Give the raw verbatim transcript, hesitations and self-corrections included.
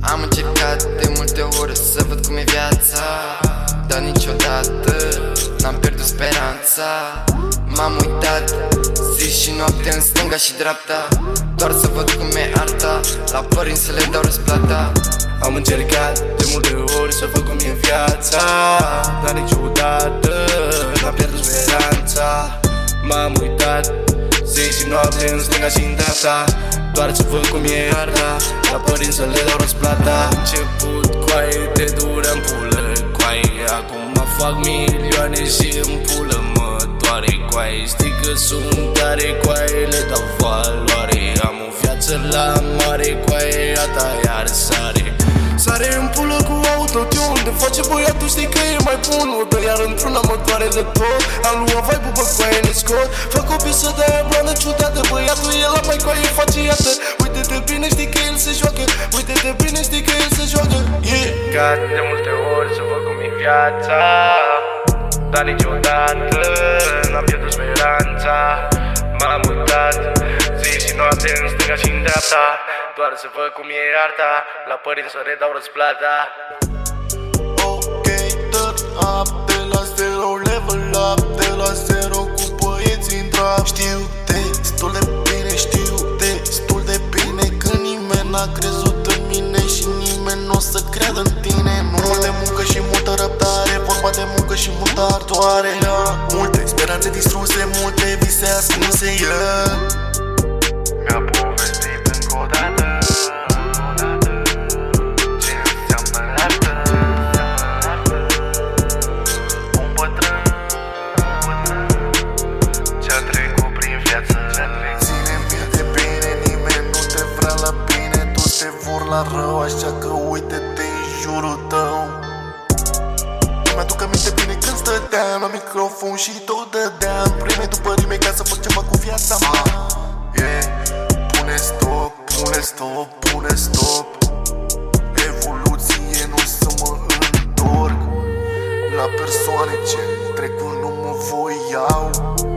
Am încercat de multe ori să văd cum e viața, dar niciodată n-am pierdut speranța. M-am uitat zi și noapte în stânga și dreapta, doar să văd cum e arta, la părinți să le dau răsplata. Am încercat de multe ori să văd cum e viața, dar niciodată n-am pierdut speranța. M-am uitat zi și noapte în stânga și în dreapta, doar să văd cum e arta, la părinți să le dau răsplata. Am început coaie, te duream pulă coaie, acum fac milioane și în pulă mă doare coaie. Știi că sunt tare coaie, le dau valoare. Am o viață la mare coaie, a ta iar sare. Sare în pulă cu autotune, de face băiatul, știi că e mai bun. O dă iar într-una mă doare de tot. Am luat vibe-ul, bă, coaie, ne scot. Fac o piesă de-aia blană ciudată, băiatul e la mai coaie, face iată. Uite-te bine, știi că el se joacă, uite-te bine, știi că el se joacă, yeah. Gat de multe ori să văd cum e viața, dar niciodată n-am pierdut speranța. M-am uitat zi și noapte în stânga și în dreapta, doar să văd cum e arta, la părinți să redau răsplata. Ok, turn up, de la zero, level up, de la zero cu băieții în trap. Știu destul de bine, știu destul de bine că nimeni n-a crezut în mine și nimeni n-o să creadă în tine. Multe muncă și multă răbdare, vorba de muncă și multă ardoare, yeah. Multe speranțe distruse, multe vise ascunse, yeah. Mi-a povestit încă o dată ce înseamnă artă. Un bătrân ce-a trecut prin viață. Ține-mi de bine, nimeni nu te vrea la bine, toți te vor la rău, așa că uite-te în jurul tău. Mi-aduc aminte bine când stăteam la microfon și tot dădeam prime după rime ca să fac ceva cu viața mea, yeah. Pune stop, pune stop, pune stop. Evoluție, nu să mă întorc la persoane ce în trecut nu mă voiau.